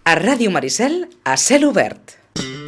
A Ràdio Maricel, a cel obert.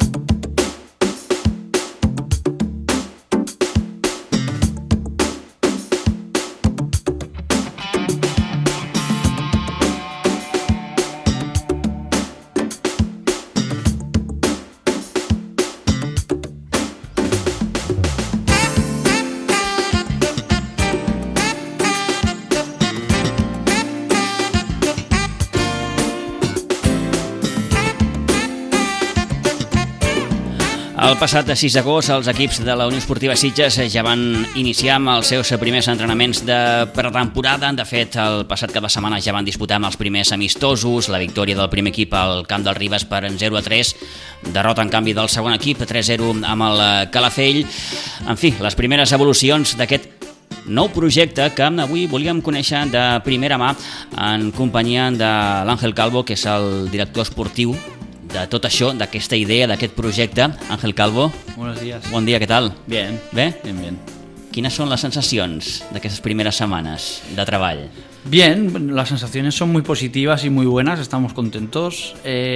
El passat 6 d'agost els equips de la Unió Esportiva Sitges ja van iniciar amb els seus primers entrenaments de pretemporada. De fet, el passat cap de setmana ja van disputar amb els primers amistosos, la victòria del primer equip al Camp del Ribes per 0-3, derrota en canvi del segon equip 3-0 amb el Calafell. En fi, les primeres evolucions d'aquest nou projecte que avui volíem conèixer de primera mà en companyia de l'Àngel Calvo, que és el director esportiu de tot això, d'aquesta idea, d'aquest projecte. Ángel Calvo. Buenos días. Bon dia, què tal? Bien. Bé? Bien. Quines són les sensacions d'aquestes primeres setmanes de treball? Bien, las sensaciones son muy positivas y muy buenas, estamos contentos.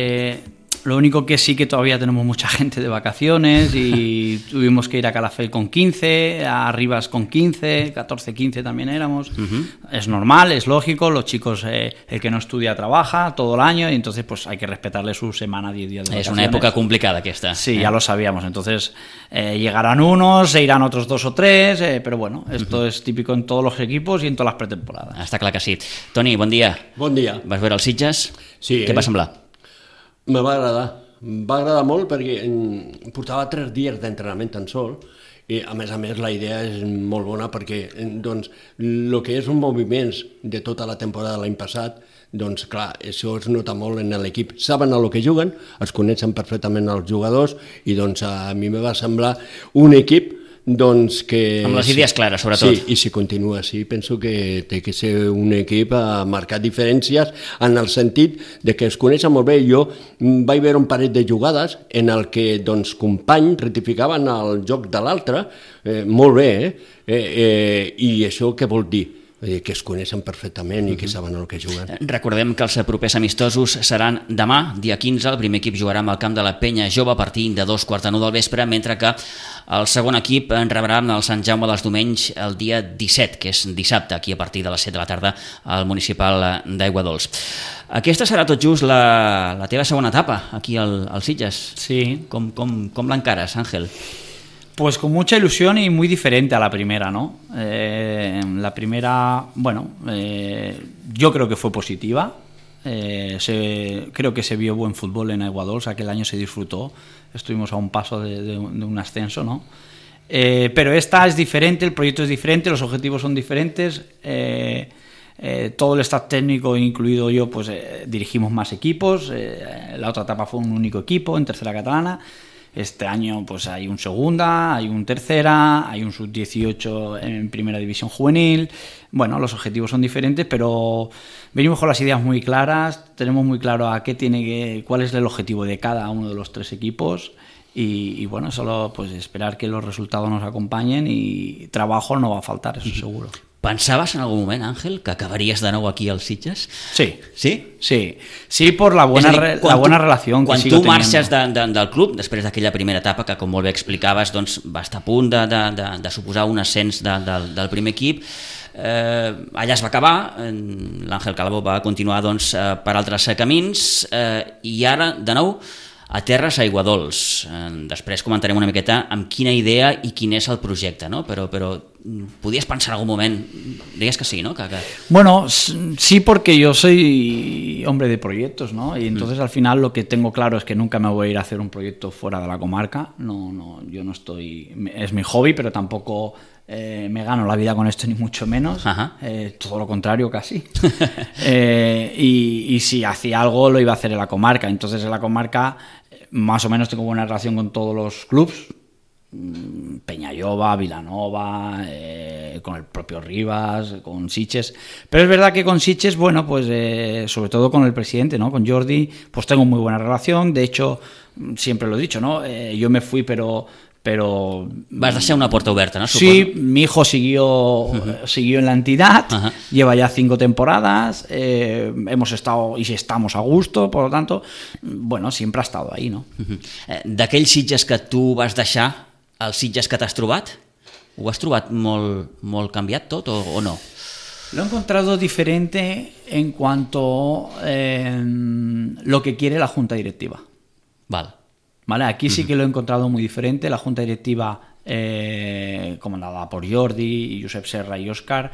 Lo único que sí que todavía tenemos mucha gente de vacaciones y tuvimos que ir a Calafell con 15, a Rivas con 15, 14, 15 también éramos. Es normal, es lógico, los chicos, el que no estudia trabaja todo el año y entonces pues hay que respetarle su semana, 10 días de vacaciones. Es una época complicada aquesta. Sí, ya lo sabíamos, entonces llegarán unos, se irán otros 2 o 3, pero bueno, esto es típico en todos los equipos y en todas las pretemporadas. Està clar que sí. Toni, bon dia. Bon dia. Vas veure els Sitges? Sí. Què va semblar? Me va agradar molt perquè portava 3 dies d'entrenament tan sol i a més la idea és molt bona perquè doncs, el que és un moviments de tota la temporada de l'any passat, doncs clar, això es nota molt en l'equip. Saben el que juguen, es coneixen perfectament els jugadors i doncs a mi me va semblar un equip doncs que... Amb les idees clares, sobretot. Sí, i si continua així, penso que té que ser un equip a marcar diferències en el sentit de que es coneixen molt bé. Jo vaig veure un parell de jugades en el que doncs, companys rectificaven el joc de l'altre, molt bé, i això què vol dir? Que es coneixen perfectament i que saben el que juguen. Recordem que els propers amistosos seran demà, dia 15. El primer equip jugarà amb el camp de la Penya Jove a partir de 2:45 del vespre, mentre que el segon equip rebrà el Sant Jaume dels Domenys el dia 17, que és dissabte, aquí a partir de les 7 de la tarda al municipal d'Aiguadols. Aquesta serà tot just la teva segona etapa aquí al Sitges. Sí. Com l'encares, Àngel? Pues con mucha ilusión y muy diferente a la primera, ¿no? La primera, bueno, yo creo que fue positiva. Creo que se vio buen fútbol en Aiguadols, aquel año se disfrutó, estuvimos a un paso de un ascenso, ¿no? Pero esta es diferente, el proyecto es diferente, los objetivos son diferentes. Todo el staff técnico, incluido yo, pues dirigimos más equipos. La otra etapa fue un único equipo en tercera catalana. Este año pues hay un segunda, hay un tercera, hay un sub-18 en primera división juvenil. Bueno, los objetivos son diferentes, pero venimos con las ideas muy claras, tenemos muy claro cuál es el objetivo de cada uno de los 3 equipos y bueno, solo pues esperar que los resultados nos acompañen y trabajo no va a faltar, eso seguro. Pensaves en algun moment, Àngel, que acabaries de nou aquí als Sitges? Sí. Sí? Sí, por la buena relación que sigo teniendo. Quan tu marxes del club, després d'aquella primera etapa que, com molt bé explicaves, doncs, va estar a punt de suposar un ascens del primer equip, allà es va acabar, l'Àngel Calvo va continuar doncs, per altres camins i ara, de nou, a terres Aiguadols. Després comentarem una miqueta amb quina idea i quin és el projecte, no? Però podies pensar en algun moment, digues que sí, ¿no? Bueno, sí, porque yo soy hombre de proyectos, ¿no? Y entonces al final lo que tengo claro es que nunca me voy a ir a hacer un proyecto fuera de la comarca. No, yo no estoy... Es mi hobby, pero tampoco me gano la vida con esto, ni mucho menos. Todo lo contrario, casi. Y si hacía algo, lo iba a hacer en la comarca. Entonces en la comarca más o menos tengo buena relación con todos los clubs. Peñalloba, Vilanova, con el propio Rivas, con Sitges. Pero es verdad que con Sitges, bueno, pues sobre todo con el presidente, ¿no? Con Jordi, pues tengo muy buena relación. De hecho, siempre lo he dicho, ¿no? Yo me fui, pero pero... Vas deixar una puerta oberta, ¿no? Sí, mi hijo siguió en la entidad, lleva ya 5 temporadas, hemos estado y estamos a gusto, por lo tanto, bueno, siempre ha estado ahí, ¿no? D'aquells Sitges que tu vas deixar, els Sitges que t'has trobat, ho has trobat molt canviat tot o no? Lo he encontrado diferente en cuanto lo que quiere la Junta Directiva. Vale, aquí sí que lo he encontrado muy diferente. La Junta Directiva, comandada por Jordi, Josep Serra y Óscar,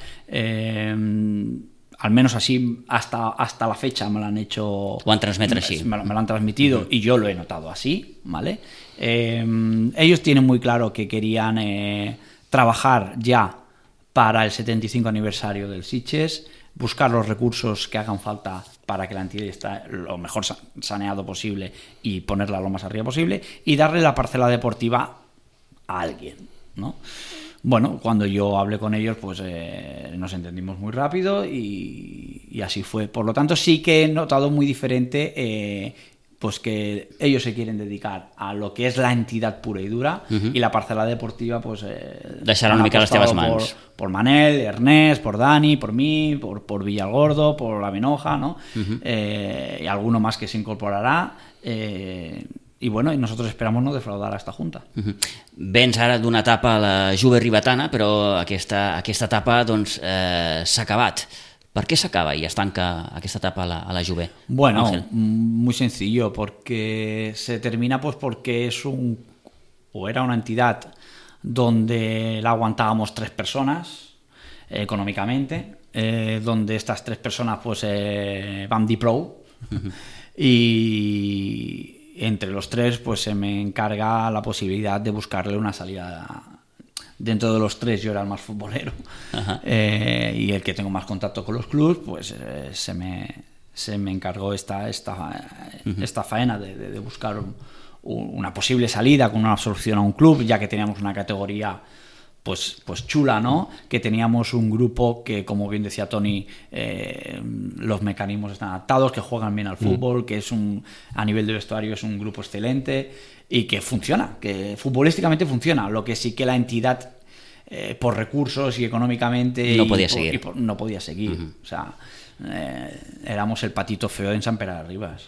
al menos así hasta la fecha me lo han hecho... Ho han transmetido así. Me lo han transmitido y yo lo he notado así, ¿vale? Ellos tienen muy claro que querían trabajar ya para el 75 aniversario del Sitges, buscar los recursos que hagan falta para que la entidad esté lo mejor saneado posible y ponerla lo más arriba posible y darle la parcela deportiva a alguien, ¿no? Bueno, cuando yo hablé con ellos, pues nos entendimos muy rápido y así fue. Por lo tanto, sí que he notado muy diferente pues que ellos se quieren dedicar a lo que es la entidad pura y dura y la parcela deportiva, pues... deixar una mica les teves mans. Por Manel, Ernest, por Dani, por mí, por Villalgordo, por La Venoja, ¿no? Y alguno más que se incorporarà. I bueno, nosotros esperamos no defraudar a esta junta. Vens ara d'una etapa a la Juve Ribetana, però aquesta etapa doncs, s'ha acabat. ¿Por qué se acaba y estanca esta etapa a la Juve? Bueno, Ángel. muy sencillo, porque se termina pues porque era una entidad donde la aguantábamos 3 personas económicamente, donde estas 3 personas pues van de pro y entre los 3 pues se me encarga la posibilidad de buscarle una salida. Dentro de los 3 yo era el más futbolero y el que tengo más contacto con los clubes, pues se me encargó esta faena de buscar una posible salida con una absorción a un club, ya que teníamos una categoría pues chula, ¿no? Que teníamos un grupo que, como bien decía Tony, los mecanismos están adaptados, que juegan bien al fútbol, que a nivel de vestuario es un grupo excelente y que funciona, que futbolísticamente funciona. Lo que sí que la entidad, por recursos y económicamente, no podía seguir. No podía seguir. O sea, éramos el patito feo en Sant Pere de Ribes.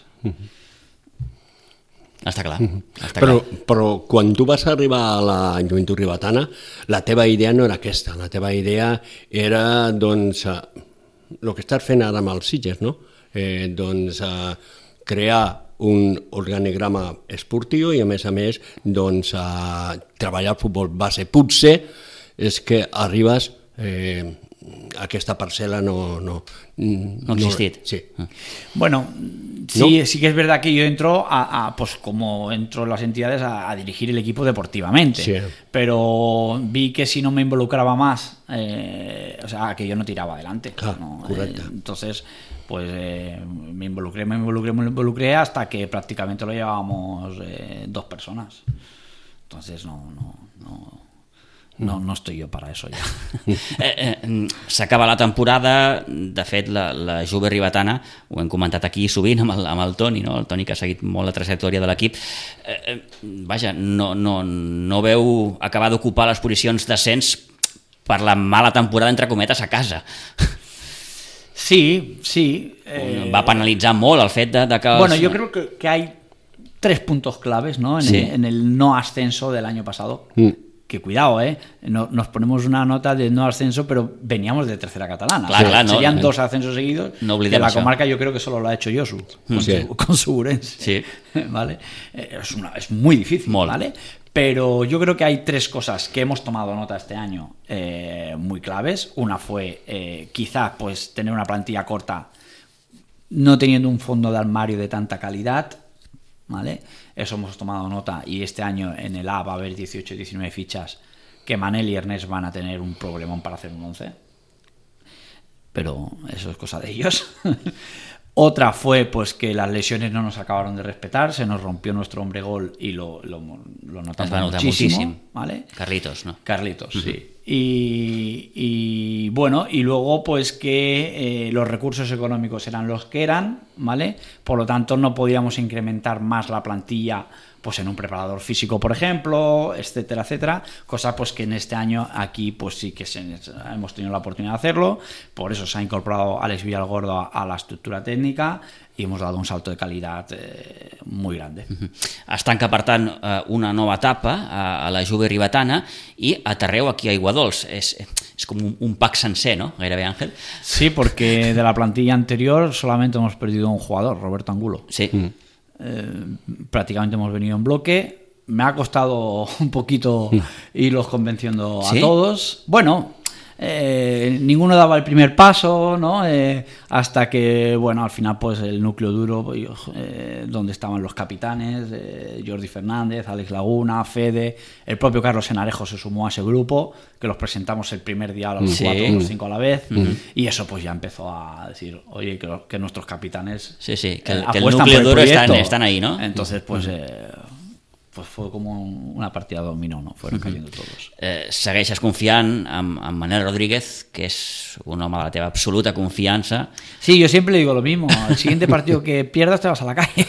Està clar. Però quan tu vas arribar a la Joventut Ribetana, la teva idea no era aquesta. La teva idea era, doncs, el que estàs fent ara amb els Sitges, no? Crear un organigrama esportiu i, a més, doncs, treballar al futbol base. Potser és que arribes... aquesta parcela no ha existit. Sí. Bueno, sí, ¿no? Sí que es verdad que yo entro pues como entro en las entidades a dirigir el equipo deportivamente, sí. Pero vi que si no me involucraba más, o sea, que yo no tiraba adelante. Claro, ¿no? correcto. Entonces, pues me involucré hasta que prácticamente lo llevábamos 2 personas. Entonces no estoy yo para eso ja. S'acaba la temporada, de fet la Juve Ribetana, ho hem comentat aquí sovint amb el Toni, no? El Toni que ha seguit molt la trajectòria de l'equip, vaja, no veu acabar d'ocupar les posicions d'ascens per la mala temporada, entre cometes, a casa. Sí. Va penalitzar molt el fet de que... Bueno, yo creo que hay 3 puntos claves, ¿no? En el no ascenso del año pasado. Que cuidado, nos ponemos una nota de no ascenso, pero veníamos de tercera catalana. Claro, serían 2 ascensos seguidos. No que la comarca yo creo que solo lo ha hecho Josu con su Urense. Sí. ¿Vale? Es muy difícil, ¿vale? Pero yo creo que hay 3 cosas que hemos tomado nota este año muy claves. Una fue quizás pues tener una plantilla corta, no teniendo un fondo de armario de tanta calidad. ¿Vale? Eso hemos tomado nota y este año en el A va a haber 18-19 fichas que Manel y Ernest van a tener un problemón para hacer un 11, pero eso es cosa de ellos. Otra fue pues que las lesiones no nos acabaron de respetar, se nos rompió nuestro hombre gol y lo notamos muchísimo, ¿vale? Carlitos, ¿no? Carlitos, sí. y bueno, y luego pues que los recursos económicos eran los que eran, ¿vale? Por lo tanto no podíamos incrementar más la plantilla pues en un preparador físico, por ejemplo, etcétera, etcétera, cosa pues que en este año aquí pues sí que hemos tenido la oportunidad de hacerlo, por eso se ha incorporado Alex Villalgordo a la estructura técnica i hemos dado un salto de calidad muy grande. Es tanca, per tant, una nova etapa a la Juve ribetana i aterreu aquí a Aiguadols. És com un pack sencer, ¿no? Gairebé, Ángel. Sí, porque de la plantilla anterior solamente hemos perdido un jugador, Roberto Angulo. Sí. Prácticamente hemos venido en bloque. Me ha costado un poquito irlos convenciendo a ¿Sí? todos. Bueno, ninguno daba el primer paso, ¿no? Hasta que, bueno, al final pues el núcleo duro, donde estaban los capitanes, Jordi Fernández, Alex Laguna, Fede, el propio Carlos Senarejo se sumó a ese grupo, que los presentamos el primer día a los 4 o los 5 a la vez, y eso pues ya empezó a decir, oye, que nuestros capitanes sí, que el apuestan núcleo por el duro proyecto. están ahí, ¿no? Entonces pues fue como una partida dominó, ¿no? Fueron cayendo todos. Segueixes confiant en Manel Rodríguez, que és un home de la teva absoluta confiança. Sí, yo siempre le digo lo mismo. El siguiente partido que pierdas te vas a la calle.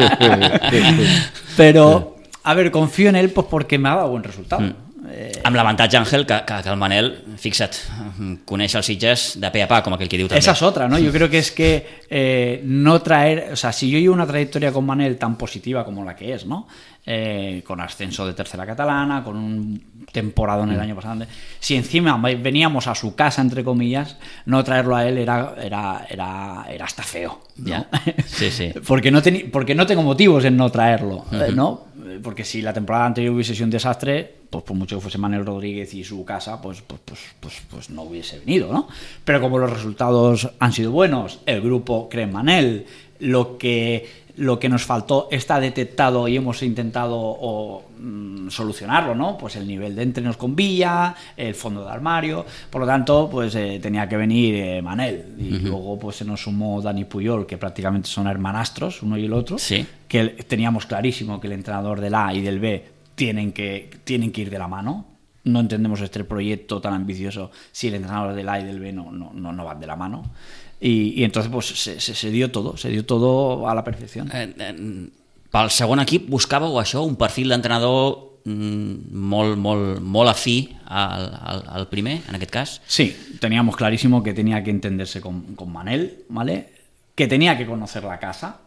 Pero, a ver, confío en él pues porque me ha dado buen resultado. Amb l'avantatge, Àngel, que el Manel, fixa't, coneix els Sitges de pe a pa, com aquell que diu també. Esa es otra, ¿no? Yo creo que es que no traer... O sea, si yo llevo una trayectoria con Manel tan positiva como la que es, ¿no? Con ascenso de tercera catalana, con un temporadón el año pasado. Si encima veníamos a su casa, entre comillas, no traerlo a él era hasta feo, ¿no? Ya. Sí. porque no tengo motivos en no traerlo, ¿no? Porque si la temporada anterior hubiese sido un desastre, pues por mucho que fuese Manel Rodríguez y su casa, pues no hubiese venido, ¿no? Pero como los resultados han sido buenos, el grupo cree en Manel, lo que nos faltó está detectado y hemos intentado solucionarlo, ¿no? Pues el nivel de entrenos con Villa, el fondo de armario, por lo tanto, pues tenía que venir Manel. Y luego pues se nos sumó Dani Puyol, que prácticamente son hermanastros, uno y el otro, sí. Que teníamos clarísimo que el entrenador del A y del B tienen que ir de la mano. No entendemos este proyecto tan ambicioso si el entrenador del A y del B no van de la mano. Y entonces pues se dio todo a la perfección. Pel segon equip buscàveu això, un perfil d'entrenador molt afí al primer, en aquest cas? Sí, teníamos clarísimo que tenía que entenderse con Manel, ¿vale? Que tenía que conocer la casa.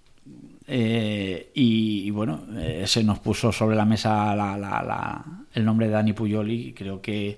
Y bueno, se nos puso sobre la mesa el nombre de Dani Puyol y creo que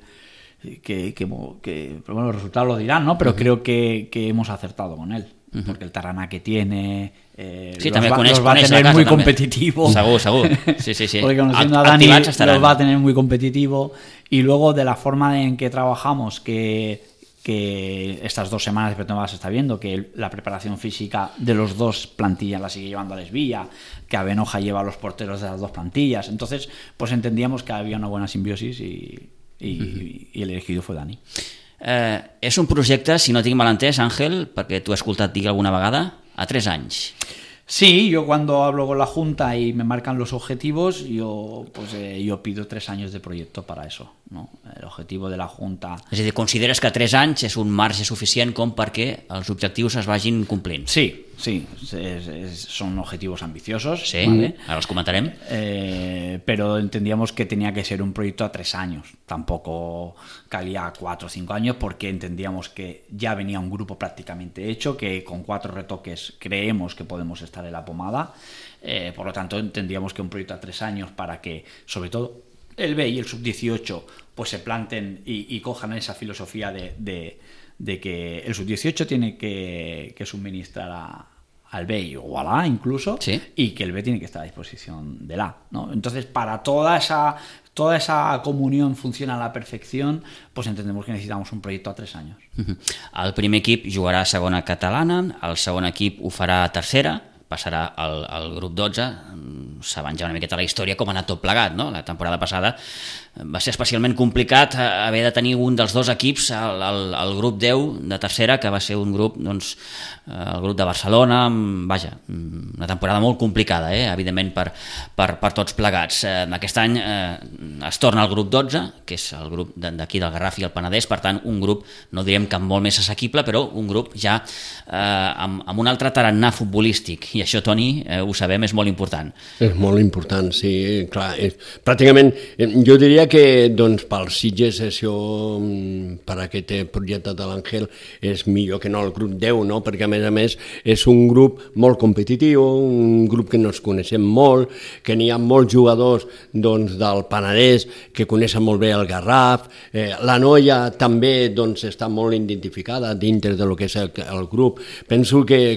bueno, los resultados lo dirán, ¿no? Pero creo que hemos acertado con él, porque el tarannà que tiene sí, los va a tener muy competitivo. Segur. Sí. Porque conociendo a Dani los va a tener muy competitivo. Y luego de la forma en que trabajamos, que estas 2 semanas de pretemporada se está viendo que la preparación física de los dos plantillas la sigue llevando Alex Villa, que Avenoja lleva a los porteros de las 2 plantillas, entonces pues entendíamos que había una buena simbiosis y el elegido fue Dani. És un projecte, si no tinc mal entès, Àngel, perquè tu has escoltat dir alguna vegada, a 3 anys. Sí, yo cuando hablo con la Junta y me marcan los objetivos, yo pido 3 años de proyecto para eso, ¿no? El objetivo de la Junta... És a dir, consideres que 3 anys és un marge suficient com perquè els objectius es vagin complint? Sí, son objetivos ambiciosos. Sí, ¿vale? Ahora los comentaremos. Pero entendíamos que tenía que ser un proyecto a 3 años. Tampoco calía a 4 o 5 años porque entendíamos que ya venía un grupo prácticamente hecho, que con 4 retoques creemos que podemos estar en la pomada. Por lo tanto, entendíamos que un proyecto a 3 años para que, sobre todo, el B y el sub-18 pues se planten y cojan esa filosofía de que el sub-18 tiene que suministrar al B o al A incluso, sí. Y que el B tiene que estar a disposición del A, ¿no? Entonces, para toda esa comunión funciona a la perfección, pues entendemos que necesitamos un proyecto a 3 años. El primer equip jugarà a segona catalana, el segon equip ho farà a tercera, passarà al grup 12, saben ja una miqueta la història com ha anat tot plegat, no? La temporada passada va ser especialment complicat haver de tenir un dels dos equips al grup 10 de tercera, que va ser un grup, doncs, el grup de Barcelona, vaja, una temporada molt complicada, evidentment per tots plegats. Aquest any es torna al grup 12, que és el grup d'aquí del Garraf i el Penedès, per tant un grup, no diríem que molt més assequible, però un grup ja amb un altre tarannà futbolístic, i això, Toni, ho sabem, és molt important. És molt important, sí, clar. Pràcticament, jo diria que doncs, pels Sitges això, per aquest projecte de l'Àngel, és millor que no el grup 10, no? Perquè a més és un grup molt competitiu, un grup que no ens coneixem molt, que n'hi ha molts jugadors doncs, del Penedès que coneixen molt bé el Garraf, la noia també doncs, està molt identificada dintre del que és el grup. Penso que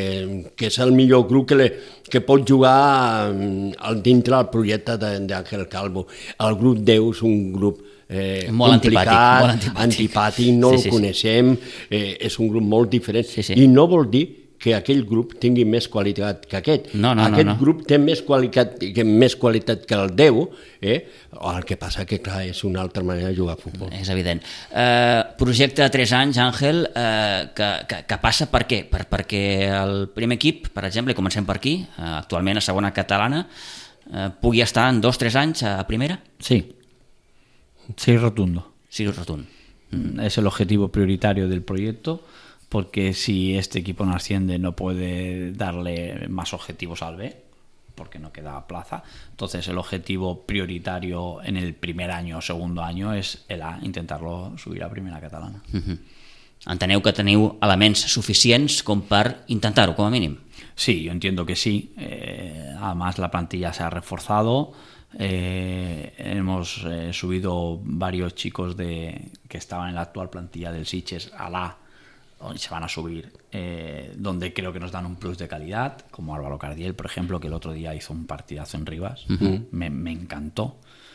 és el millor grup que pot jugar dintre del projecte d'Àngel Calvo. El grup 10 és un grup molt complicat, antipàtic, no el coneixem, és un grup molt diferent, i no vol dir que aquell grup tingui més qualitat que aquest. Aquest grup té més qualitat que el 10, el que passa que, clar, és una altra manera de jugar a futbol. És evident. Projecte de 3 anys, Àngel, que passa per què? Perquè el primer equip, per exemple, i comencem per aquí, actualment a segona catalana, pugui estar en 2-3 anys a primera? Sí. Sí, rotundo. Sí, rotundo. Es el objetivo prioritario del proyecto, porque si este equipo no asciende no puede darle más objetivos al B, porque no queda plaza. Entonces el objetivo prioritario en el primer año o segundo año es el A, intentarlo subir a primera catalana. Enteneu que teniu elements suficients com per intentar-ho, com a mínim? Sí, yo entiendo que sí. Además la plantilla se ha reforzado. Hemos subido varios chicos que estaban en la actual plantilla del Sitges al A, donde se van a subir, donde creo que nos dan un plus de calidad, como Álvaro Cardiel, por ejemplo, que el otro día hizo un partidazo en Rivas. Me encantó.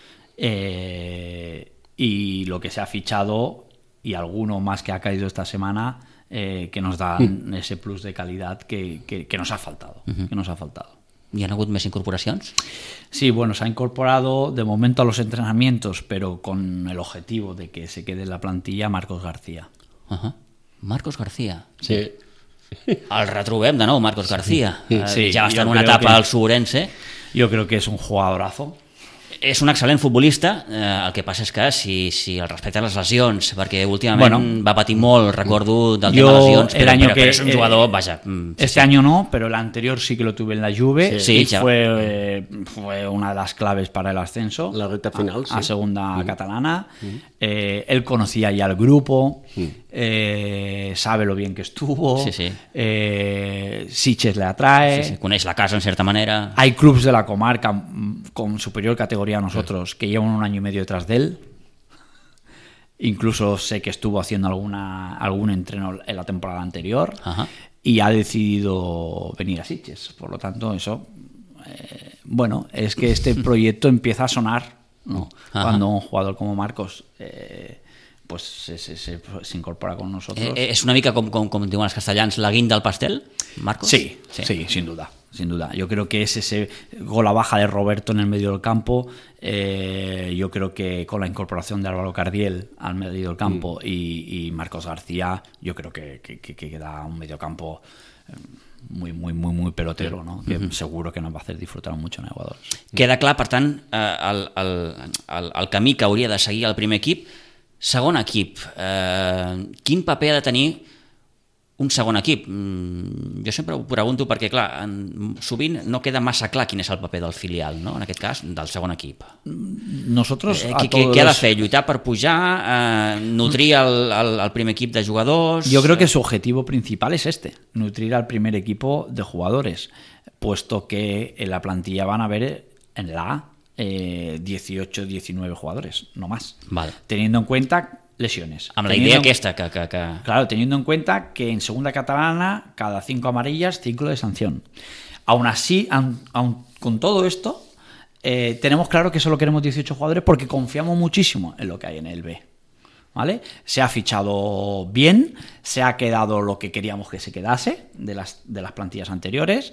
Y lo que se ha fichado, y alguno más que ha caído esta semana, que nos dan ese plus de calidad que nos ha faltado. Que nos ha faltado. ¿Y han hagut més incorporacions? Sí, bueno, se ha incorporado de momento a los entrenamientos, pero con el objetivo de que se quede en la plantilla Marcos García. Marcos García. Sí. El retrobem de nou, Marcos García. Sí, ja va estar en una etapa al Suburense. Yo creo que es un jugadorazo. És un excel·lent futbolista, el que passa és que si el respecte a les lesions, perquè últimament va patir molt, recordo del tema de lesions, però és un jugador, vaja... Este año no, pero el anterior sí que lo tuve en la Juve, y fue una de las claves para el ascenso la recta final, a segunda catalana. Él conocía ya el grupo, sabe lo bien que estuvo, Sitges le atrae, coneix la casa en cierta manera. Hay clubs de la comarca con superior categoría a nosotros que llevan 1 año y medio detrás de él. Incluso sé que estuvo haciendo algún entreno en la temporada anterior y ha decidido venir a Sitges. Por lo tanto, eso, bueno, es que este proyecto empieza a sonar, ¿no? Cuando un jugador como Marcos pues se incorpora con nosotros. ¿Es una mica com diuen els castellans, la guinda del pastel, Marcos? Sí, sin duda. Sin duda, yo creo que es ese gol a baja de Roberto en el medio del campo. Yo creo que con la incorporación de Álvaro Cardiel al medio del campo y Marcos García, yo creo que queda un medio campo muy pelotero, ¿no? Que seguro que nos va a hacer disfrutar mucho en Ecuador. Queda clar, per tant, el camí que hauria de seguir el primer equip. Segon equip, quin paper ha de tenir un segon equip? Jo sempre ho pregunto perquè, clar, sovint no queda massa clar quin és el paper del filial, no? En aquest cas, del segon equip. Nosotros què ha de fer? Lluitar per pujar? Nutrir el primer equip de jugadors? Yo creo que su objetivo principal es nutrir al primer equipo de jugadores, puesto que en la plantilla van a haber en la A 18, 19 jugadores, no más. Vale. Teniendo en cuenta lesiones. Amb la idea aquesta que... Claro, teniendo en cuenta que en segunda catalana cada 5 amarillas, 5 de sanción. Aún así, aún con todo esto, tenemos claro que solo queremos 18 jugadores porque confiamos muchísimo en lo que hay en el B. ¿Vale? Se ha fichado bien, se ha quedado lo que queríamos que se quedase de las plantillas anteriores.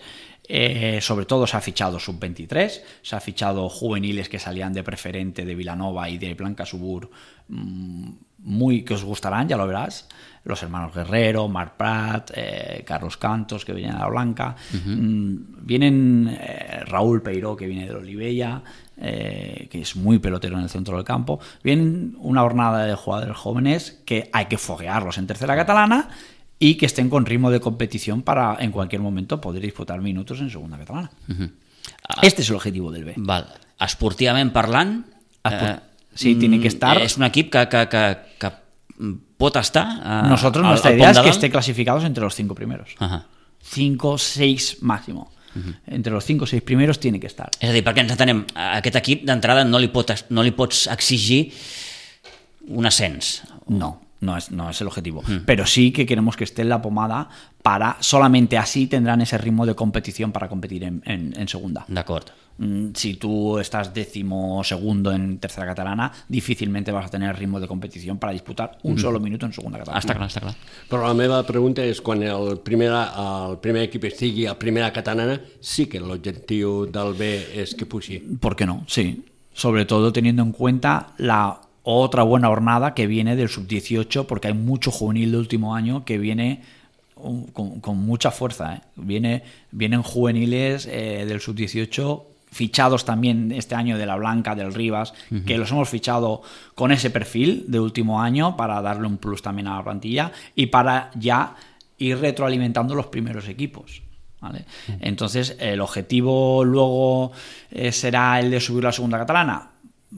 Sobre todo se ha fichado sub-23, se ha fichado juveniles que salían de preferente de Vilanova y de Blancasubur, muy que os gustarán, ya lo verás. Los hermanos Guerrero, Marc Prat, Carlos Cantos, que vienen a la Blanca. Vienen Raúl Peiró, que viene de Olivella, que es muy pelotero en el centro del campo. Vienen una hornada de jugadores jóvenes que hay que foguearlos en tercera catalana y que estén con ritmo de competición para en cualquier momento poder disputar minutos en segunda catalana. Este es el objetivo del B. Val. Esportivament parlant, sí, tiene que estar. És un equip que pot estar... Nosotros nuestra idea es que esté clasificados entre los 5 primeros. 5, 6 máximo. Entre los 5 o 6 primeros tiene que estar. És a dir, perquè ens entenem, a aquest equip d'entrada no li pots exigir un ascens. No es el objetivo. Pero sí que queremos que esté en la pomada para solamente así tendrán ese ritmo de competición para competir en segunda. D'acord. Si tú estás 12º en tercera catalana, difícilmente vas a tener ritmo de competición para disputar un solo minuto en segunda catalana. Està clar. Però la meva pregunta és, quan el primer equip estigui a primera catalana, sí que l'objectiu del B és que puixi. ¿Por qué no? Sí. Sobre todo teniendo en cuenta la otra buena hornada que viene del sub-18, porque hay mucho juvenil de último año que viene con mucha fuerza. Vienen juveniles del sub-18 fichados también este año de la Blanca, del Rivas, que los hemos fichado con ese perfil de último año para darle un plus también a la plantilla y para ya ir retroalimentando los primeros equipos. ¿Vale? Entonces, el objetivo luego será el de subir la segunda catalana.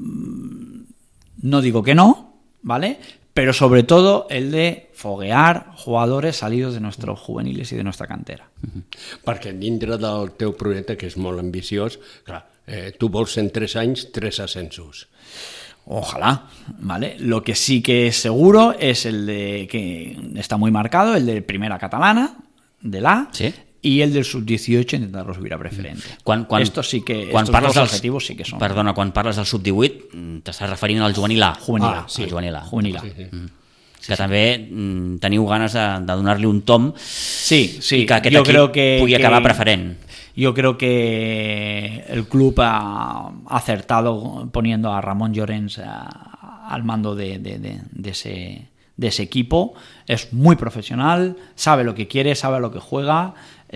No digo que no, ¿vale? Pero sobre todo el de foguear jugadores salidos de nuestros juveniles y de nuestra cantera. Perquè dintre del teu projecte, que és molt ambiciós, clar, tu vols en 3 anys 3 ascensos. Ojalá, ¿vale? Lo que sí que es seguro es el de, que está muy marcado, el de primera catalana, del A, ¿sí? Y el del sub-18 intentarlo subir a preferente. Esto sí que, estos dos objetivos sí que son. Perdona, quan parles del sub-18 t'estàs referint al juvenil A. Juvenil A, sí. Juvenil A. Juvenil A. Que també teniu ganes de donar-li un tom sí, i que aquest equip pugui acabar preferent. Yo creo que el club ha acertado poniendo a Ramón Llorens al mando de ese equipo. Es muy profesional, sabe lo que quiere, sabe lo que juega.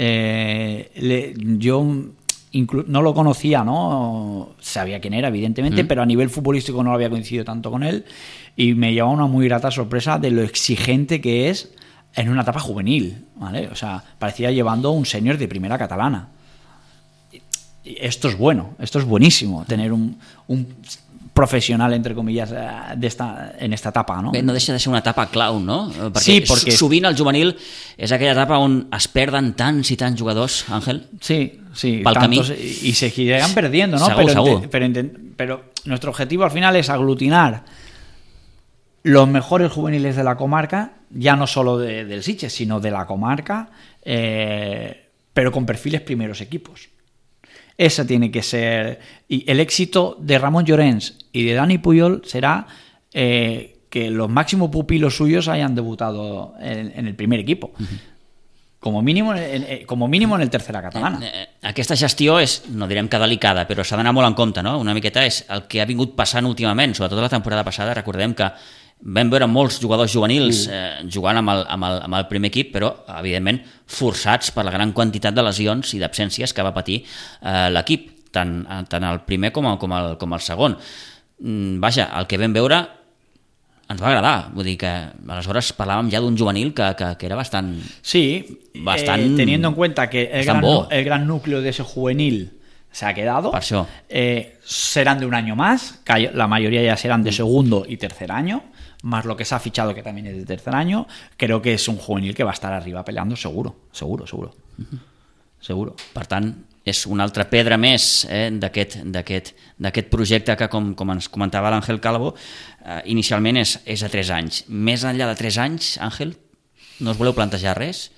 Yo no lo conocía, ¿no? Sabía quién era, evidentemente, pero a nivel futbolístico no había coincidido tanto con él y me llevó una muy grata sorpresa de lo exigente que es en una etapa juvenil, ¿vale? O sea, parecía llevando un senior de primera catalana. Y esto es bueno, esto es buenísimo, tener un professional, entre comillas, en esta etapa, no? Bé, no deixa de ser una etapa clau, no? Perquè sovint el juvenil és aquella etapa on es perden tants i tants jugadors, Ángel. Sí, tantos, y se seguirán perdiendo, ¿no? Seguro. Pero nuestro objetivo al final es aglutinar los mejores juveniles de la comarca, ya no solo del Sitges, sino de la comarca, pero con perfiles primeros equipos. Esa tiene que ser... Y el éxito de Ramón Llorens y de Dani Puyol será que los máximos pupilos suyos hayan debutado en el primer equipo. Com a mínim en el tercera catalana. Aquesta gestió és, no direm que delicada, però s'ha d'anar molt en compte, no? Una miqueta és el que ha vingut passant últimament, sobretot la temporada passada. Recordem que vam veure molts jugadors juvenils jugant amb el primer equip, però, evidentment, forçats per la gran quantitat de lesions i d'absències que va patir l'equip, tant el primer com el segon. Vaja, el que vam veure ens va agradar, vull dir que aleshores parlàvem ja d'un juvenil que era bastant... Sí, teniendo en cuenta que el gran núcleo de ese juvenil se ha quedado, serán de un año más, la mayoría ya serán de segundo y tercer año, más lo que se ha fichado que también es de tercer año. Creo que es un juvenil que va a estar arriba peleando seguro. Per tant, és una altra pedra més d'aquest projecte que, com ens comentava l'Àngel Calvo, inicialment és a 3 anys. Més enllà de 3 anys, Àngel, no us voleu plantejar res?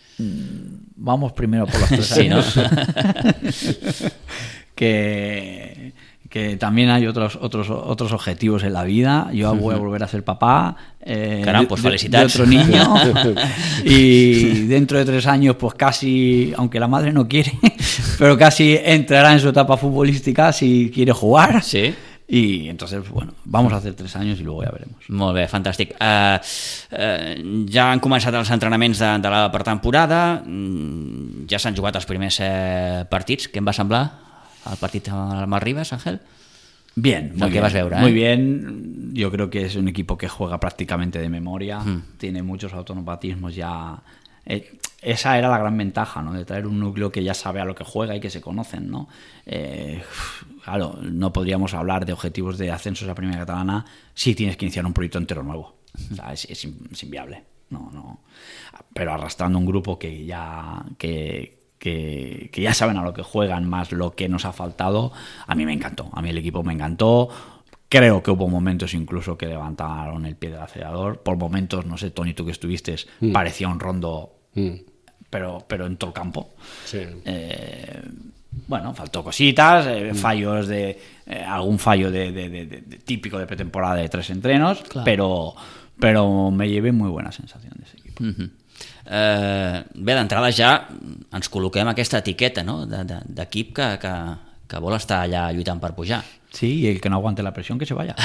Vamos primero por los 3 años. Sí, ¿no? que también hay otros objetivos en la vida. Yo voy a volver a ser papá Caram, pues de otro niño y dentro de 3 años pues casi, aunque la madre no quiere, pero casi entrará en su etapa futbolística si quiere jugar. Sí. Y entonces, bueno, vamos a hacer 3 años y luego ya veremos. Molt bé, fantàstic. Ja han començat els entrenaments de la pretemporada, ja s'han jugat els primers partits. Què em va semblar el partit amb el Ribas, Ángel? Bien, muy bien, vas a ver, muy bien. Yo creo que es un equipo que juega prácticamente de memoria, tiene muchos automatismos ya. Esa era la gran ventaja, ¿no? De traer un núcleo que ya sabe a lo que juega y que se conocen, ¿no? Claro, no podríamos hablar de objetivos de ascenso a la Primera Catalana si tienes que iniciar un proyecto entero nuevo. O sea, es inviable. No. Pero arrastrando un grupo que ya saben a lo que juegan, más lo que nos ha faltado, a mí me encantó. A mí el equipo me encantó. Creo que hubo momentos incluso que levantaron el pie del acelerador. Por momentos, no sé, Toni, tú que estuviste, parecía un Rondo, pero en todo el campo. Sí. Bueno, faltó cositas, fallos algún fallo de típico de pretemporada de 3 entrenos, claro. Però me llevé muy buena sensación de ese equipo. Bé, d'entrada ja ens col·loquem aquesta etiqueta, no?, d'equip que vol estar allà lluitant per pujar. Sí, y el que no aguante la presión que se vaya.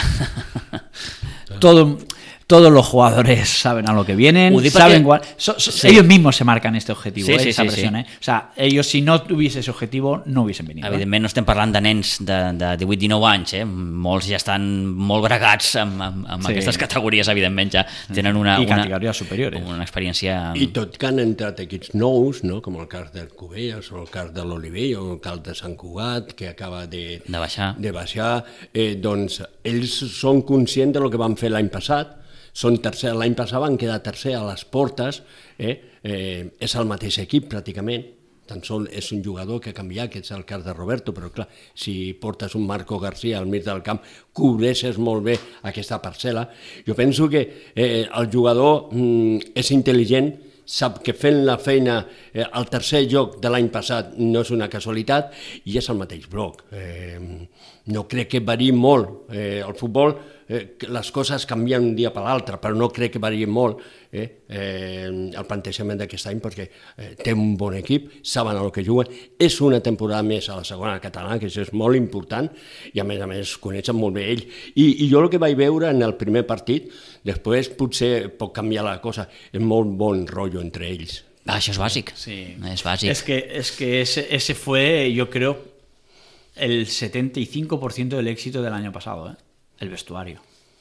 Todos los jugadores saben a lo que vienen, saben sí. Ellos mismos se marcan este objetivo, esa presión. O sea, ellos si no tuviese ese objetivo no hubiesen venido. Evidentment no estem parlant de nens de 18-19 anys, molts ja estan molt bregats amb aquestes categories, evidentment ja tenen una categories superiores. Una experiència... I tot que han entrat equips nous, no? Com el cas del Cubelles o el cas de l'Oliver o el cas de Sant Cugat, que acaba de baixar, doncs ells són conscients de lo que van fer l'any passat. Són tercer, l'any passat van quedar tercer a les portes, és el mateix equip pràcticament, tan sol és un jugador que ha canviat, que és el cas de Roberto, però clar, si portes un Marco García al mig del camp, cobreixes molt bé aquesta parcel·la. Jo penso que el jugador és intel·ligent, sap que fent la feina al tercer lloc de l'any passat no és una casualitat i és el mateix bloc. No crec que variï molt. El futbol, les coses canvien un dia per l'altre, però no crec que variï molt el plantejament d'aquest any perquè té un bon equip, saben el que juguen, és una temporada més a la segona catalana, que això és molt important, i a més coneixen molt bé ell. I jo el que vaig veure en el primer partit, després potser pot canviar la cosa, és molt bon rotllo entre ells. Això és bàsic. Sí. Es bàsic. Es que ese fue, yo creo, el 75% del éxito del año pasado, el vestuario.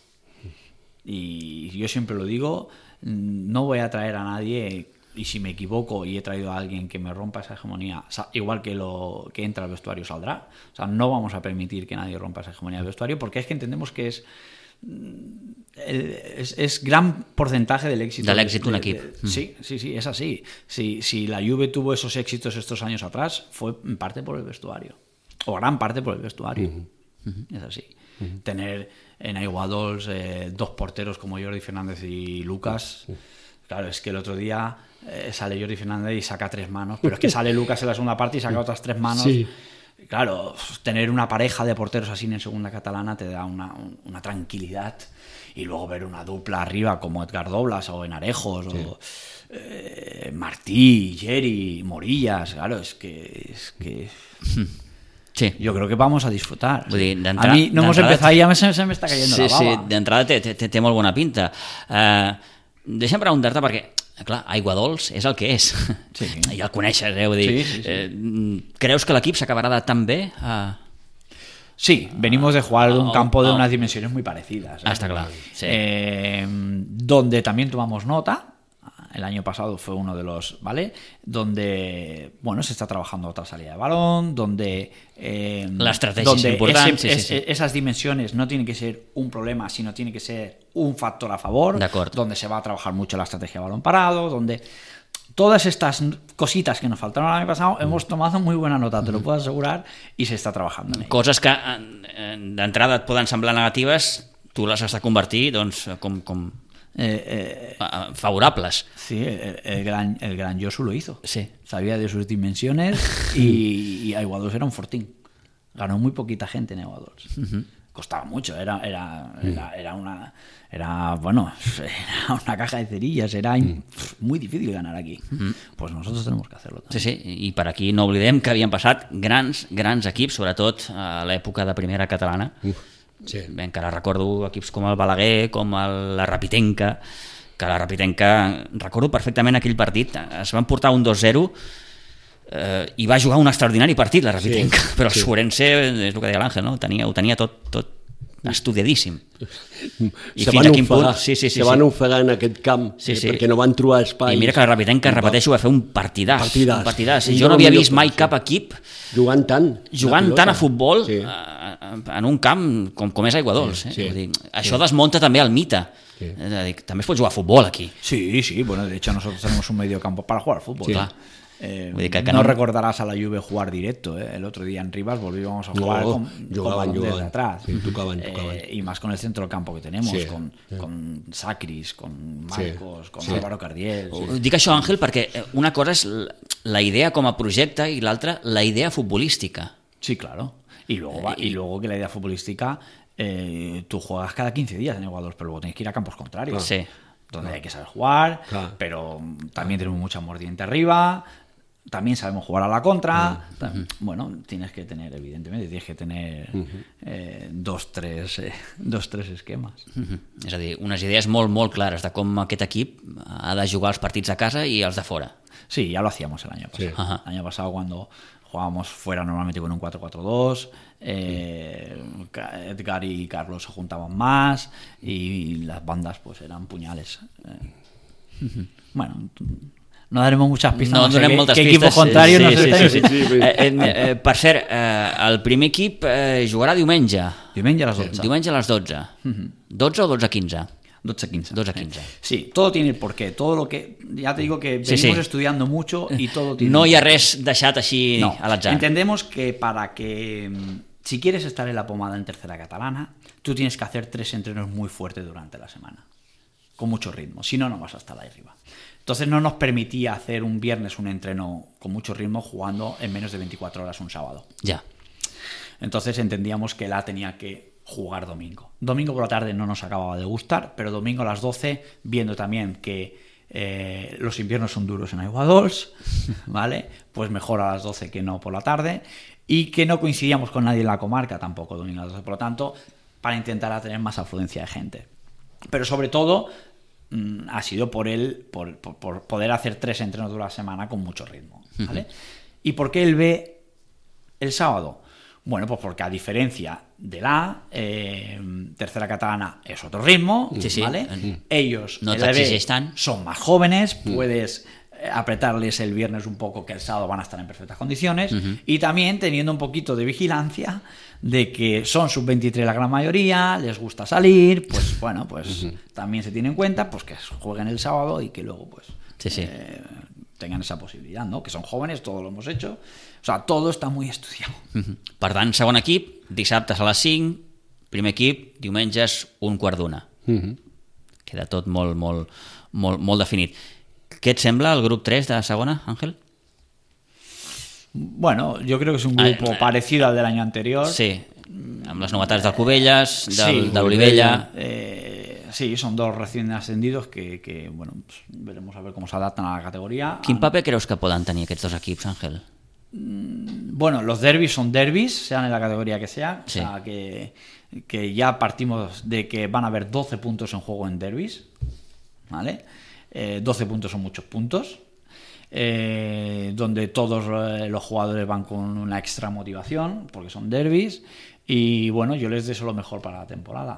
Y yo siempre lo digo, no voy a traer a nadie, y si me equivoco y he traído a alguien que me rompa esa hegemonía, igual que lo que entra al vestuario saldrá. O sea, no vamos a permitir que nadie rompa esa hegemonía del vestuario, porque es que entendemos que es gran porcentaje del éxito del éxito de un equipo. Sí, es así. Si la Juve tuvo esos éxitos estos años atrás, fue en parte por el vestuario, o gran parte por el vestuario. Es así. Tener en Aiguadols 2 porteros como Jordi Fernández y Lucas. Claro, es que el otro día sale Jordi Fernández y saca 3 manos, pero es que sale Lucas en la segunda parte y saca otras 3 manos. Sí. Claro, tener una pareja de porteros así en segunda catalana te da una tranquilidad, y luego ver una dupla arriba como Edgar Doblas o Enarejos, sí, o Martí, Jerry, Morillas. Claro, es que sí. Yo creo que vamos a disfrutar. A mí no hemos empezado y ya se me está cayendo la baba. Sí, d'entrada té molt bona pinta. Deixa'm preguntar-te perquè, clar, Aiguadols és el que és. Sí. Ja el coneixes, vull dir. Sí. Creus que l'equip s'acabarà adaptant bé? Sí, venimos de jugar de un campo de unas dimensiones muy parecidas. Está claro. Sí. Donde también tomamos nota. El año pasado fue uno de los, ¿vale? Donde, bueno, se está trabajando otra salida de balón, donde... la estrategia es importante. Esas dimensiones no tienen que ser un problema, sino tiene que ser un factor a favor. De acuerdo. Donde se va a trabajar mucho la estrategia de balón parado, donde... Todas estas cositas que nos faltaron el año pasado hemos tomado muy buena nota, te lo puedo asegurar, y se está trabajando en ello. Coses que d'entrada et poden semblar negatives, tu les has de convertir, doncs, com favorables. Sí, el gran Josu lo hizo. Sí. Sabía de sus dimensiones y Aiguadols era un fortín. Ganó muy poquita gente en Ecuador. Costaba mucho, era una caja de cerillas, era muy difícil ganar aquí. Pues nosotros tenemos que hacerlo també. Sí, i per aquí no oblidem que havien passat grans equips, sobretot a l'època de primera catalana. Sí. Encara recordo equips com el Balaguer, com la Rapitenca, que la Rapitenca, recordo perfectament aquell partit, es van portar un 2-0 i va jugar un extraordinari partit la Rapitenca, però el Suorense, és el que deia l'Àngel, no? Ho tenia tot estudiadíssim. I fins a quin punt... Se van ofegar en aquest camp perquè no van trobar espai. I mira que la Rapitenca, repeteixo, va fer un partidàs. Sí, jo no havia vist mai cap equip jugant tant a futbol en un camp com és Aiguadols. Això desmunta també el mite. També es pot jugar a futbol aquí. Sí, bueno, de hecho nosotros tenemos un medio campo para jugar al fútbol. Clar. No recordarás a la Juve jugar directo. El otro día en Rivas volvíamos a jugar jugaban desde atrás. Sí, tocaban. Y más con el centro del campo que tenemos, con Sacris, con Marcos, con Álvaro Cardiel. Dic això, Àngel, perquè una cosa és la idea com a projecte i l'altra la idea futbolística. Sí, claro. Y luego que la idea futbolística, tú juegas cada 15 días en Ecuador, pero luego tienes que ir a campos contrarios. Sí. Donde hay que saber jugar, pero también tenemos mucha mordiente arriba. También sabemos jugar a la contra. Bueno, tienes que tener dos, tres esquemas. És a dir, unes idees molt clares de com aquest equip ha de jugar els partits a casa i els de fora. Sí, ya lo hacíamos el año pasado. Sí. El año pasado cuando jugábamos fuera normalmente con un 4-4-2, Edgar y Carlos se juntaban más y las bandas pues eran puñales. Bueno, no daremos muchas pistas. No donem moltes pistes. Equipos contrarios sí. Per cert, el primer equip jugarà diumenge. Diumenge a les 12. Diumenge a les 12. 12 o 12-15? 12-15. Sí, todo tiene el porqué. Todo lo que... Ya te digo que venimos estudiando mucho y todo tiene... No hi ha res deixat així a l'atzar. Entendemos que si quieres estar en la pomada en tercera catalana, tú tienes que hacer 3 entrenos muy fuertes durante la semana, con mucho ritmo. Si no, no vas a estar ahí arriba. Entonces no nos permitía hacer un viernes un entreno con mucho ritmo jugando en menos de 24 horas un sábado. Ya. Entonces entendíamos que la tenía que jugar domingo. Domingo por la tarde no nos acababa de gustar, pero domingo a las 12, viendo también que los inviernos son duros en Aiguadols, ¿vale? Pues mejor a las 12 que no por la tarde, y que no coincidíamos con nadie en la comarca tampoco domingo a las 12, por lo tanto, para intentar tener más afluencia de gente. Pero sobre todo ha sido por poder hacer 3 entrenos de la semana con mucho ritmo, ¿vale? ¿Y por qué él ve el sábado? Bueno, pues porque a diferencia de la tercera catalana es otro ritmo, ¿vale? Ellos no son más jóvenes, puedes apretarles el viernes un poco, que el sábado van a estar en perfectas condiciones, y también teniendo un poquito de vigilancia de que son sub-23 la gran mayoría, les gusta salir, pues bueno, pues también se tiene en cuenta pues que jueguen el sábado y que luego pues tengan esa posibilidad, ¿no? Que son jóvenes, todo lo hemos hecho, o sea, todo está muy estudiado. Per tant, segon equip, dissabtes a les 5, primer equip, diumenges 1:15. Queda tot molt definit. Què et sembla el grup 3 de segona, Ángel? Bueno, yo creo que es un grupo parecido al del año anterior. Sí, amb les novetats del Cubelles, de Olivella. Sí, son 2 recién ascendidos que bueno, pues veremos a ver cómo se adaptan a la categoría. Quin paper creus que poden tenir aquests 2 equips, Ángel? Bueno, los derbis son derbis, sean en la categoría que sea. Sí. O sea, que ya partimos de que van a haber 12 puntos en juego en derbis, ¿vale? 12 puntos son muchos puntos, donde todos los jugadores van con una extra motivación, porque son derbis, y bueno, yo les deseo lo mejor para la temporada.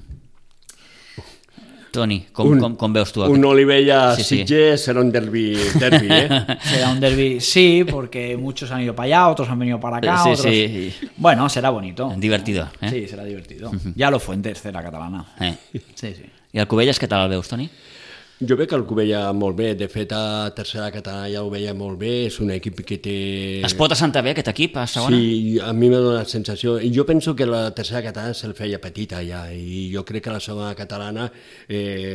Toni, com veus tu? Un Olivella-Sitges serà un derbi, Será un derbi, sí, porque muchos han ido para allá, otros han venido para acá, otros... Bueno, será bonito. Divertido, Sí, será divertido. Ja lo fue en tercera catalana. Sí. I el Cubelles, què tal el veus, Toni? Jo veig que el veia molt bé, de fet a tercera catalana ja ho veia molt bé, és un equip que té... Es pot assentar bé aquest equip a segona? Sí, a mi m'ha donat la sensació, i jo penso que la tercera catalana se'l feia petita ja, i jo crec que la segona catalana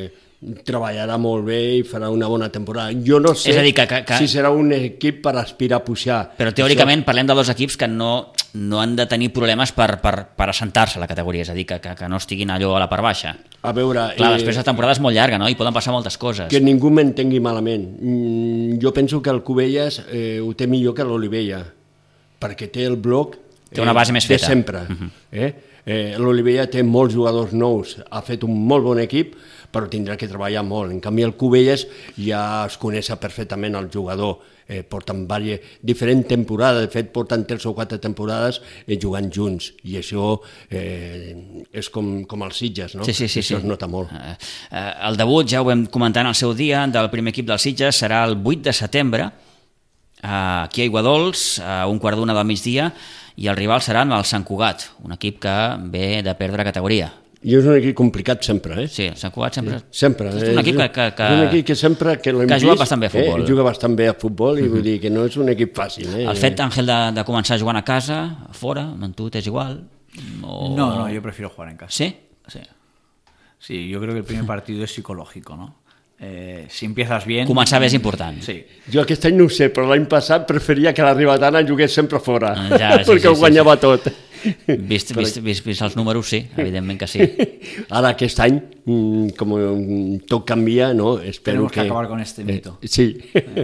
treballarà molt bé i farà una bona temporada. Jo no sé És a dir, si serà un equip per aspirar a pujar. Però teòricament parlem de dos equips que no han de tenir problemes per assentar-se a la categoria, és a dir, que no estiguin allò a la part baixa. A veure... Clar, després la temporada és molt llarga, no? I poden passar moltes coses. Que ningú m'entengui malament. Jo penso que el Cubelles ho té millor que l'Olivella, perquè té el bloc té una base més feta. De sempre. L'Olivella té molts jugadors nous, ha fet un molt bon equip, però tindrà que treballar molt. En canvi, el Cubelles ja es coneix perfectament el jugador. Porten diferents temporades, de fet, porten 3 o 4 temporades jugant junts, i això és com els Sitges, no? Sí. Això es nota molt. El debut, ja ho vam comentar en el seu dia, del primer equip dels Sitges serà el 8 de setembre, aquí a Aiguadols, a 1:15 del migdia, i el rival seran el Sant Cugat, un equip que ve de perdre categoria. I és un equip complicat sempre, Sí, el Sant Cugat sempre... Sempre. És un equip que un equip que sempre que l'hem ha vist... jugat bastant bé a futbol. Juga bastant bé a futbol i vull dir que no és un equip fàcil. El fet, Ángel, de començar jugant a casa, a fora, amb tu t'és igual? No, yo prefiero jugar en casa. ¿Sí? Sí, yo creo que el primer partido es psicológico, ¿no? Si empiezas bien... Començar bé és important. Sí. Jo aquest any no ho sé, però l'any passat preferia que la Ribetana jugués sempre fora, Sí, perquè ho guanyava tot. Vist els números, sí, evidentment que sí. Ara aquest any, com tot canvia, no? Espero Tenemos que acabar con este mito. Sí.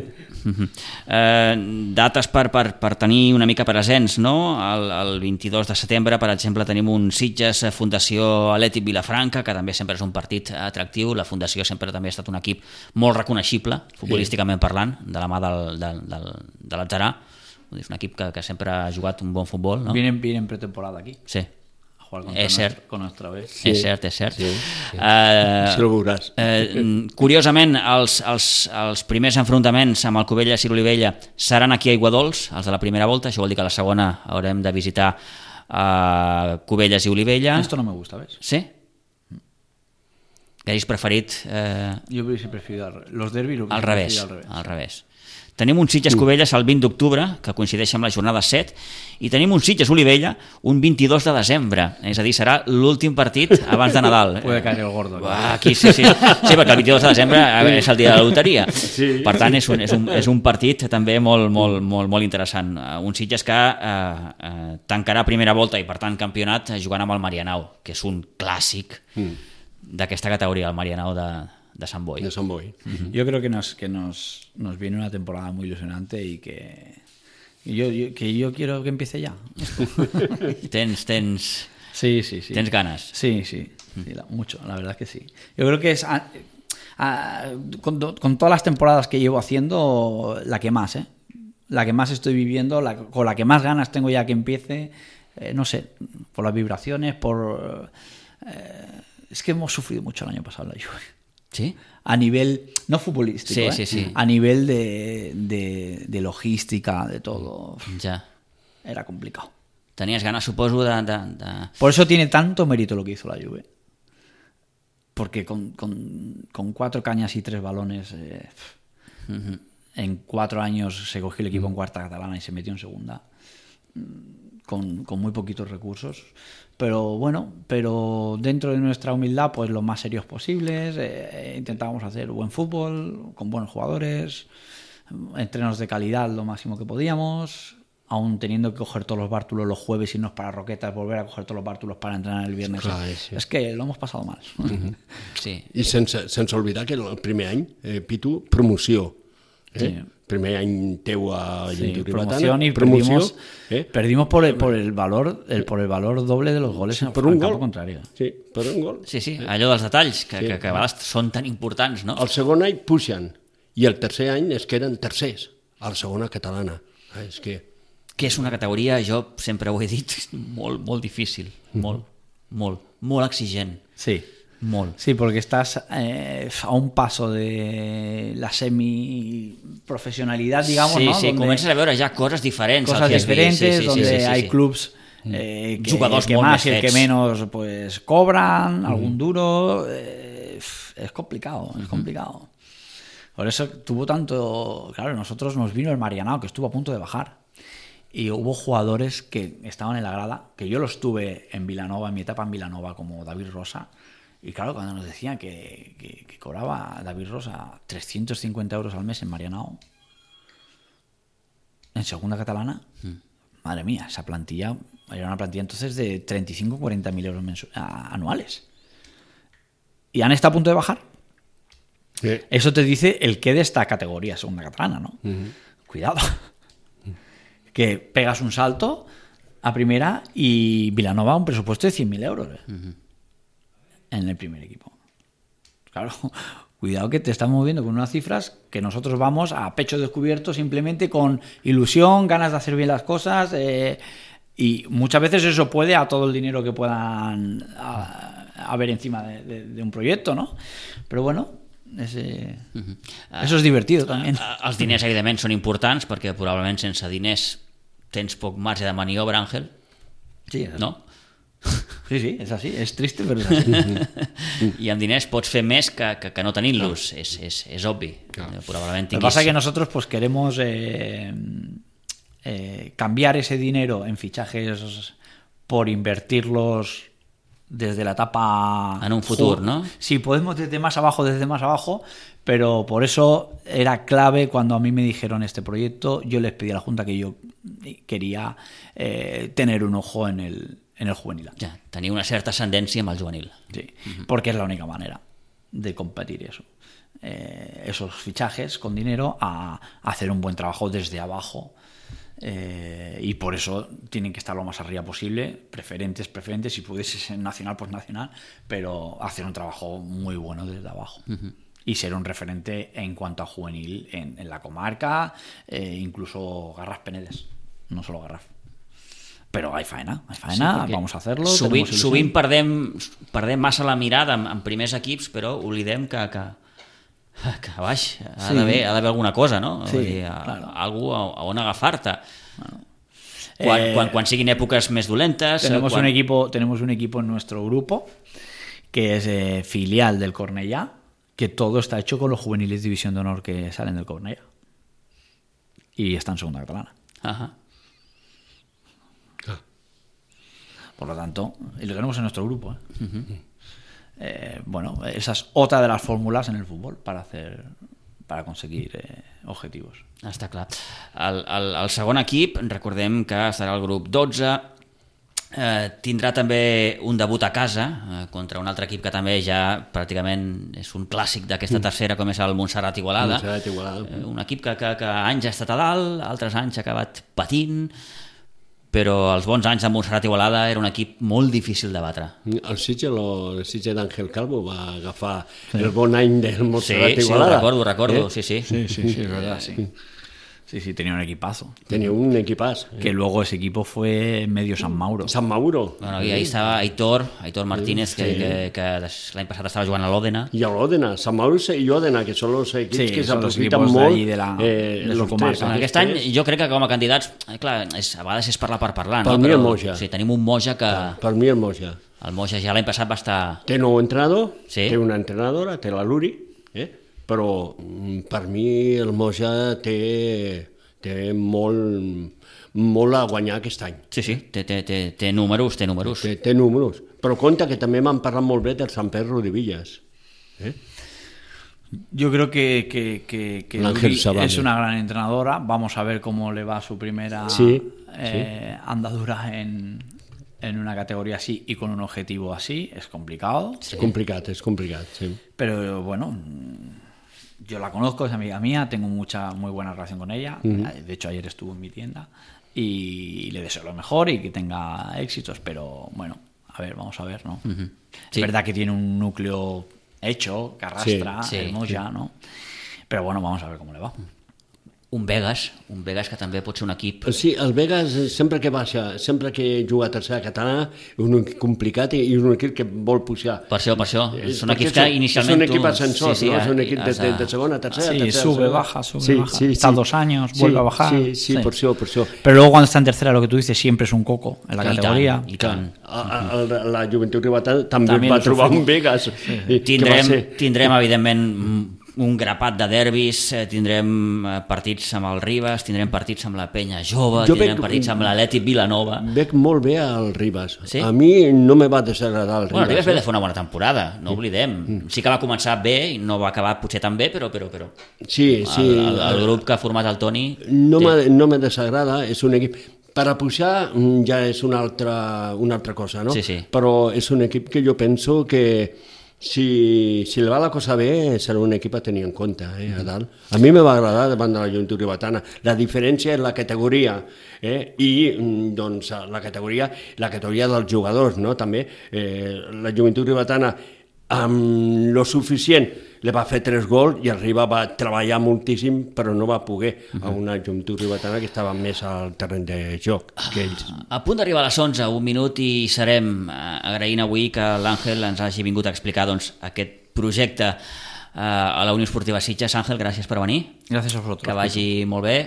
Dates per tenir una mica presents, no? El 22 de setembre, per exemple, tenim un Sitges Fundació Atlètic Vilafranca, que també sempre és un partit atractiu. La Fundació sempre també ha estat un equip molt reconeixible, futbolísticament parlant, de la mà de l'Atzarà. És un equip que sempre ha jugat un bon futbol, no? Vienen pretemporada aquí. Sí. A jugar con nuestra vez. Sí. És cert. Sí. Això ho veuràs. Curiosament, els primers enfrontaments amb el Cubelles i l'Olivella seran aquí a Aiguadols, els de la primera volta. Això vol dir que a la segona haurem de visitar Cubelles i Olivella. Esto no me gusta, ¿ves? Sí? Hagués preferit... Yo hubiese preferido los derbis al revés. Tenim un Sitges-Cubelles el 20 d'octubre, que coincideix amb la jornada 7, i tenim un Sitges-Olivella un 22 de desembre, és a dir, serà l'últim partit abans de Nadal. Puede caer el gordo. Aquí, sí, perquè el 22 de desembre és el dia de la loteria. Sí. Per tant, és un partit també molt interessant. Un Sitges que tancarà primera volta i, per tant, campionat jugant amb el Marianao, que és un clàssic d'aquesta categoria, el Marianao de Sant Boi. Yo creo que nos viene una temporada muy ilusionante y que yo quiero que empiece ya. Tens ganas. Sí, mucho, la verdad es que sí. Yo creo que es con todas las temporadas que llevo haciendo, la que más estoy viviendo, con la que más ganas tengo ya que empiece, no sé, por las vibraciones, es que hemos sufrido mucho el año pasado la Juve. ¿Sí? A nivel, no futbolístico, sí. A nivel de logística, de todo. Ya. Era complicado. Tenías ganas, supongo, de... Por eso tiene tanto mérito lo que hizo la Juve. Porque con 4 cañas y 3 balones, en 4 años se cogió el equipo en cuarta catalana y se metió en segunda. Con muy poquitos recursos, pero dentro de nuestra humildad, pues lo más serios posibles, intentábamos hacer buen fútbol, con buenos jugadores, entrenos de calidad lo máximo que podíamos, aún teniendo que coger todos los bártulos los jueves, irnos para Roquetas, volver a coger todos los bártulos para entrenar el viernes. Clar, sí. És que lo hemos pasado mal. Sí. I sense oblidar que el primer any, Pitu, promoció. Sí. Primer any teu a promoción y perdimos por el valor doble de los goles en campo contrario. Sí, per un gol. Sí, allò dels detalls que a vegades són tan importants, no? El segon any pugen i el tercer any és que eren tercers a la segona catalana. És que és una categoria, jo sempre ho he dit, molt difícil, molt exigent. Sí. Molt. Sí, porque estás a un paso de la semi-profesionalidad, digamos, sí, ¿no? Sí, comences a veure ja coses diferents. Donde hay clubs jugadors que molt más més y el que fets. menos pues cobran algún duro. Es complicado, es complicado. Por eso tuvo tanto... Claro, nosotros nos vino el Marianao, que estuvo a punto de bajar. Y hubo jugadores que estaban en la grada, que yo los tuve en Vilanova, en mi etapa en Vilanova, como David Rosa, Y claro, cuando nos decían que cobraba David Rosa 350 euros al mes en Marianao, en segunda catalana, madre mía, esa plantilla era una plantilla entonces de 35 o 40 mil euros anuales. Y han estado a punto de bajar. Sí. Eso te dice el qué de esta categoría, segunda catalana, ¿no? Cuidado. Que pegas un salto a primera y Vilanova un presupuesto de 100.000 euros en el primer equipo. Claro, cuidado que te estás moviendo con unas cifras que nosotros vamos a pecho descubierto simplemente con ilusión, ganas de hacer bien las cosas y muchas veces eso puede a todo el dinero que puedan haber encima de un proyecto, ¿no? Pero bueno, eso és divertit també. Els diners evidentment són importants perquè probablement sense diners tens poc marge de maniobra, Àngel. Sí, no? Sí, és així, és triste però és així. I amb diners pots fer més que no tenint-los, és obvi. Probablement Lo que pasa es que nosotros pues queremos cambiar ese dinero en fichajes por invertirlos desde la etapa... En un futuro, ¿no? Sí, podemos desde más abajo, pero por eso era clave cuando a mí me dijeron este proyecto, yo les pedí a la Junta que yo quería tener un ojo en el juvenil. Ja, tenir una certa ascendència amb el juvenil. Sí, porque es la única manera de competir eso. Esos fichajes con dinero a hacer un buen trabajo desde abajo. Y por eso tienen que estar lo más arriba posible, preferentes, si pudiese ser nacional, pues nacional, pero hacer un trabajo muy bueno desde abajo y ser un referente en cuanto a juvenil en la comarca, incluso Garraf Penedes, no solo Garraf. Però hay faena, sí, vamos a hacerlo. Sovint perdem massa la mirada en primers equips, però oblidem que a baix ha d'haver alguna cosa, no? Sí, dir, claro. Algú a on agafar-te. Quan siguin èpoques més dolentes... Tenemos un equipo en nuestro grupo que es filial del Cornellá, que todo está hecho con los juveniles de División de Honor que salen del Cornellá. Y está en segunda catalana. Ajá. Por lo tanto, y lo tenemos en nuestro grupo. Bueno, esa es otra de las fórmulas en el fútbol para conseguir objetivos. Està clar. El segon equip, recordem que estarà al grup 12, tindrà també un debut a casa contra un altre equip que també ja pràcticament és un clàssic d'aquesta tercera, com és el Montserrat Igualada. Un equip que anys ha estat a dalt, altres anys ha acabat patint, però els bons anys de Montserrat Igualada era un equip molt difícil de batre. El Sitge d'Àngel Calvo va agafar el bon any del Montserrat Sí, Igualada. ho recordo, sí. Sí, es verdad, sí. Sí, tenía un equipazo. Tenía un equipazo. Que luego ese equipo fue medio San Mauro. San Mauro. Bueno, y ahí estaba Aitor Martínez, que l'any passat estava jugant a l'Òdena. I a l'Òdena, San Mauro i Òdena, que són els equips que s'aprofiten molt de la comarca. Aquest any jo crec que com a candidats, clar, a vegades és parlar per parlar, no? Per mi el Moja. Sí, tenim un Moja que... Per mi el Moja. El Moja ja l'any passat va estar... Té nou entrenador, sí. Té una entrenadora, té la Luri, però per mi el Moja té molt a guanyar aquest any. Sí, té números. Té números, però compte que també m'han parlat molt bé del Sant Pedro de Villas. Yo creo que es una gran entrenadora. Vamos a ver cómo le va su primera andadura en una categoría así y con un objetivo así. Es complicado. Sí. Es complicado, sí. Pero bueno... Yo la conozco, es amiga mía, tengo muy buena relación con ella. De hecho, ayer estuvo en mi tienda y le deseo lo mejor y que tenga éxitos. Pero bueno, vamos a ver, ¿no? Sí. Es verdad que tiene un núcleo hecho, que arrastra, el Moja, ¿no? Pero bueno, vamos a ver cómo le va. Un Vegas que també pot ser un equip... Sí, el Vegas sempre que baixa, sempre que juga a tercera catalana, és un equip complicat i és un equip que vol pujar. Per això. Són equips que inicialment... És un equip ascensor, no? És un equip de segona, tercera, tercera. Sube, baja. Está 2 años, vuelve a bajar. Sí, por això. Pero luego cuando está en tercera, lo que tú dices, siempre es un coco en la categoría. I tant. La Joventut Ribata també va trobar un Vegas. Tindrem, evidentment, un grapat de derbis, tindrem partits amb el Ribas, tindrem partits amb la Penya Jove, tindrem partits amb l'Atlètic Vilanova. Veig molt bé el Ribas. Sí? A mi no me va desagradar el Ribas. Bueno, el Ribas ve de fer una bona temporada, no oblidem. Sí que va començar bé i no va acabar potser tan bé, però Sí. el grup que ha format el Toni... No me desagrada, és un equip... Per a pujar ja és una altra cosa, no? Sí. Però és un equip que jo penso que si li va la cosa bé serà un equip a tenir en compte, a dalt. A mi me va agradar davant de la Joventut Ribetana. La diferència és la categoria, i doncs la categoria dels jugadors, no? També la Joventut Ribetana amb lo suficient li va fer 3 gols i el Riba va treballar moltíssim però no va poder a una Joventut Ribetana que estava més al terreny de joc que ells. A punt d'arribar a les 11, un minut i serem agraint avui que l'Àngel ens hagi vingut a explicar aquest projecte a la Unió Esportiva Sitges. Àngel, gràcies per venir. Gràcies a vosaltres. Que vagi molt bé.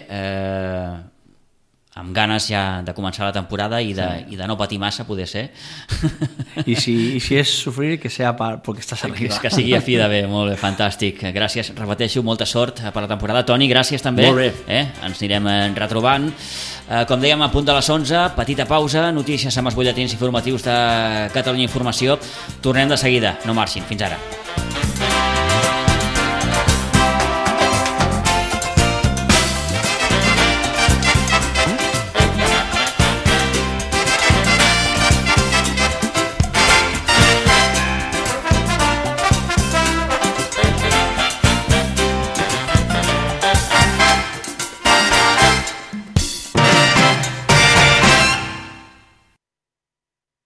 Amb ganes ja de començar la temporada i de no patir massa, poder ser. I si és sofrir, que sea perquè estàs arriba. Que sigui a fi de bé, molt bé, fantàstic. Gràcies, repeteixo, molta sort per la temporada. Toni, gràcies també. Molt bé. Ens anirem retrobant. Com dèiem, a punt de les 11, petita pausa, notícies amb els butlletins informatius de Catalunya Informació. Tornem de seguida, no marxin, fins ara.